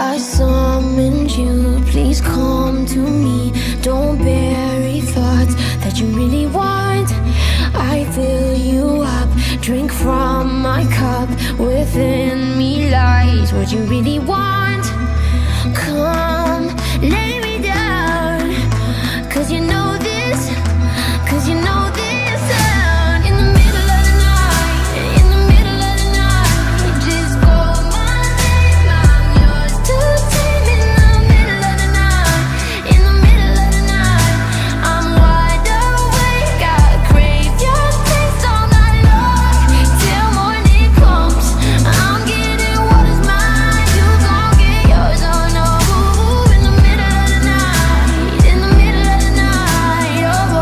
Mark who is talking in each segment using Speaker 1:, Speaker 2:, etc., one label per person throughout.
Speaker 1: I summoned you, please come to me. Don't bury thoughts that you really want. I fill you up, drink from my cup. Within me lies what you really want. Come, lay me down, 'cause you know this, 'cause you know this sound. In the middle of the night, in the middle of the night, just call my name, I'm yours to tame. In the middle of the night, in the middle of the night, I'm wide awake, I crave your taste all night long. Till morning comes, I'm getting what is mine, you gon' get yours, oh no. In the middle of the night, in the middle of the night, oh.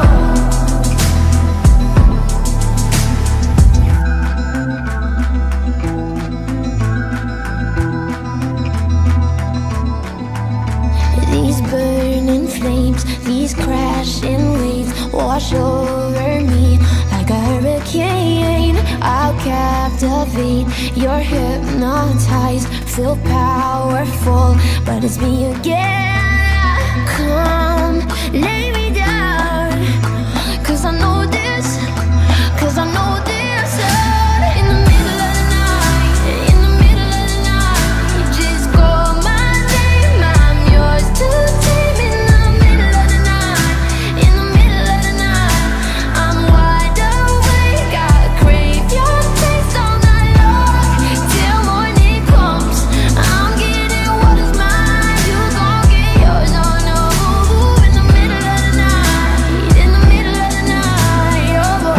Speaker 1: These burning flames, these crashing waves wash over me like a hurricane. I'll captivate, you're hypnotized, feel powerful, but it's me again. Come, lay me down, 'cause I know this, 'cause I know this sound. In the middle of the night, in the middle of the night, just call my name, I'm yours to tame. In the middle of the night, in the middle of the night, I'm wide awake, I crave your taste all night long. Till morning comes, I'm getting what is mine, you gon' get yours, oh no. In the middle of the night, in the middle of the night, oh.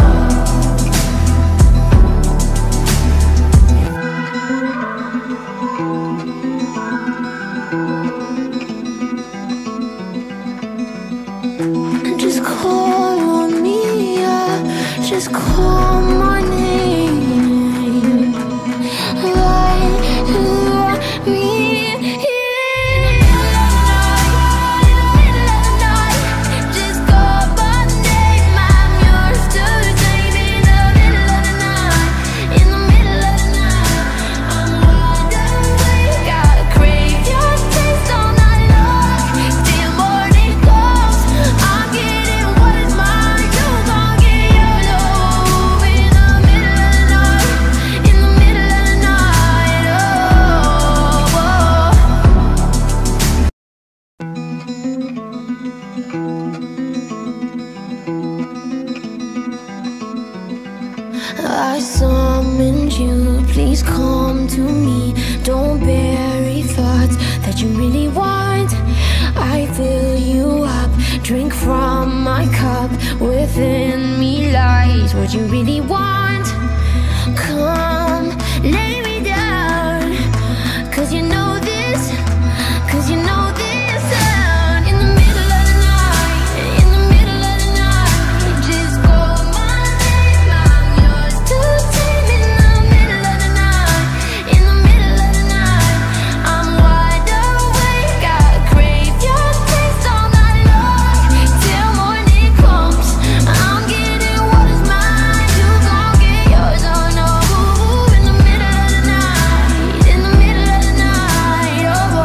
Speaker 1: Just call on me, yeah. Just call my name. Light me in the middle of the night. Just call my name, I'm yours to tame. In the middle of the night, in the middle of the night, I'm wide awake, I crave your taste all night long. Till morning comes, I'm getting what is mine, you gon' get yours, oh. In the middle of the night, in the middle of the night, I summoned you, please come to me. Don't bury thoughts that you really want. I fill you up, drink from my cup. Within me lies what you really want. Come, lay me down, 'cause you know this, 'cause you know this sound. In the middle of the night, in the middle of the night, just call my name, I'm yours to tame. In the middle of the night, in the middle of the night, I'm wide awake, I crave your taste all night long. Till morning comes, I'm getting what is mine, you gon' get yours, oh no. In the middle of the night, in the middle of the night, oh.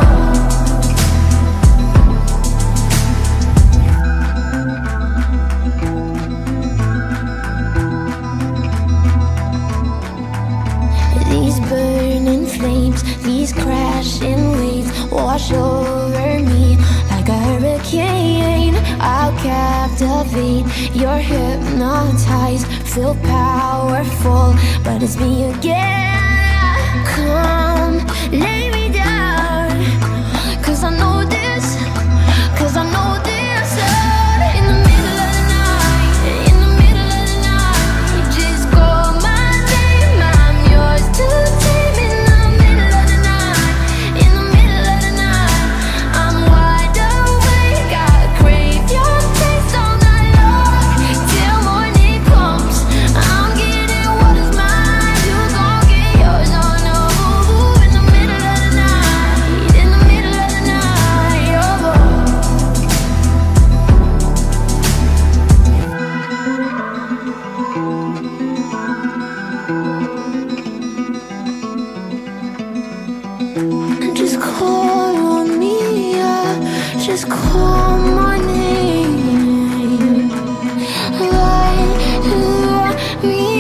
Speaker 1: These burning flames, these crashing waves wash over me like a hurricane. I'll captivate, you're hypnotized, feel powerful, but it's me again. Come, lay me down, 'cause I know this, 'cause I know this sound. In the middle of the night, in the middle of the night, just call my name, I'm yours to tame. In the middle of the night, in the middle of the night, I'm wide awake, I crave your taste all night long. Till morning comes, I'm getting what is mine, you gon' get yours, oh no. In the middle of the night, in the middle of the night, oh. Just call Just call my name, light me.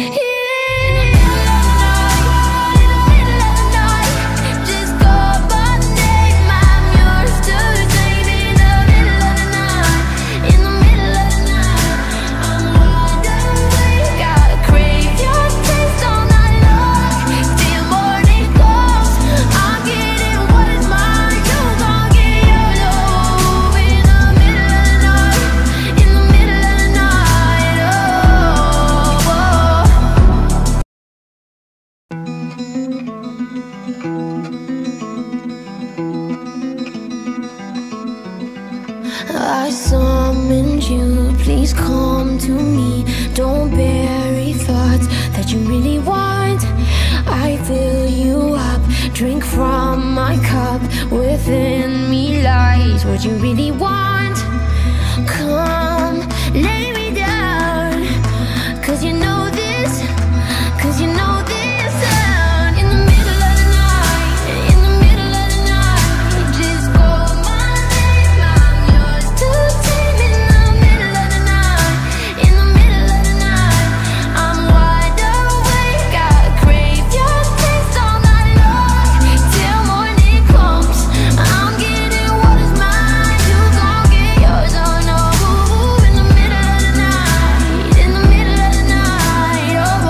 Speaker 1: I summoned you, please come to me. Don't bury thoughts that you really want. I fill you up, drink from my cup. Within me lies what you really want. Come, lay me down, 'cause you know this, 'cause you know this sound. In the middle of the night, in the middle of the night, just call my name, I'm yours to tame. In the middle of the night, in the middle of the night, I'm wide awake, I crave your taste all night long. Till morning comes, I'm getting what is mine, you gon' get yours, oh no. In the middle of the night, in the middle of the night, oh.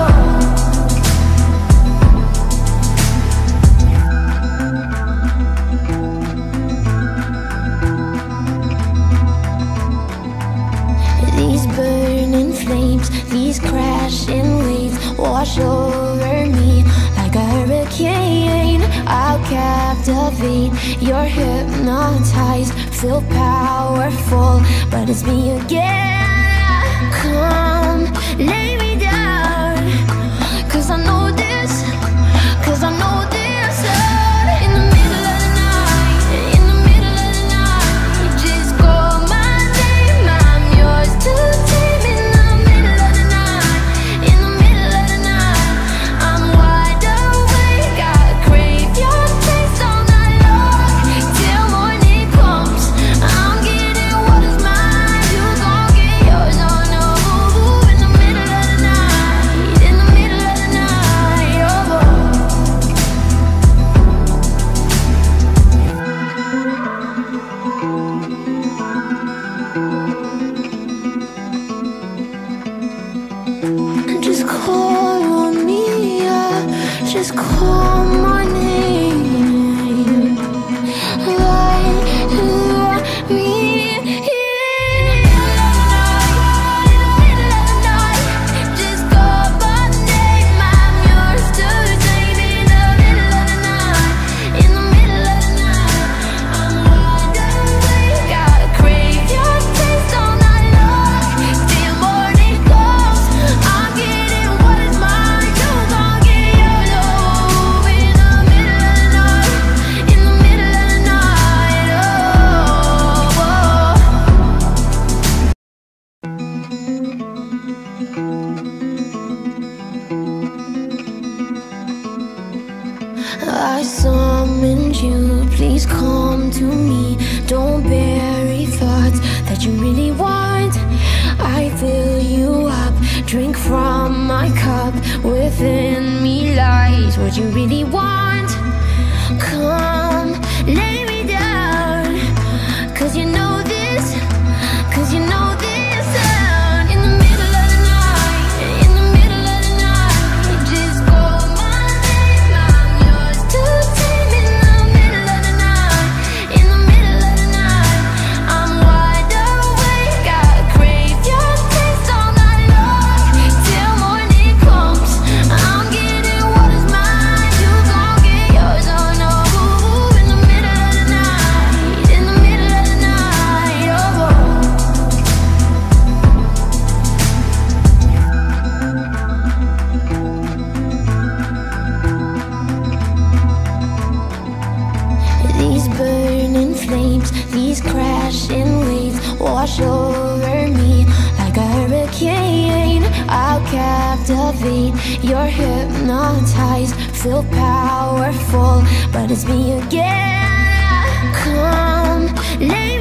Speaker 1: These burning flames, these crashing waves wash over me like a hurricane. I'll captivate, you're hypnotized, feel powerful, but it's me again. Come, lay me down, 'cause I know this, 'cause I know this sound. In the middle of the night, in the middle of the night, just call my name, I'm yours to tame. In the middle of the night, in the middle of the night, I'm wide awake, I crave your taste all night long. Till morning comes, I'm getting what is mine, you gon' get yours, oh no. In the middle of the night, in the middle of the night, oh. Just call on me, yeah. Just call my name, light me. Just call my name, I'm yours to tame. In the middle of the night, in the middle of the night, I'm wide awake, I crave your taste all night long. Till morning comes, I'm getting what is mine, you gon' get yours, oh. In the middle of the night, in the middle of the night, oh. I summoned you, please come to me. Don't bury thoughts that you really want. I fill you up, drink from my cup. Within me lies what you really want. Come, lay me down, 'cause you know this, 'cause you know this sound. In the middle of the night, in the middle of the night, just call my name, I'm yours to tame. In the middle of the night, in the middle of the night, I'm wide awake, I crave your taste all night long. Till morning comes, I'm getting what is mine, you gon' get yours, oh no. In the middle of the night, in the middle of the night, oh. These burning flames, these crashing waves wash over me like a hurricane. I'll captivate, you're hypnotized, feel powerful, but it's me again. Come, lay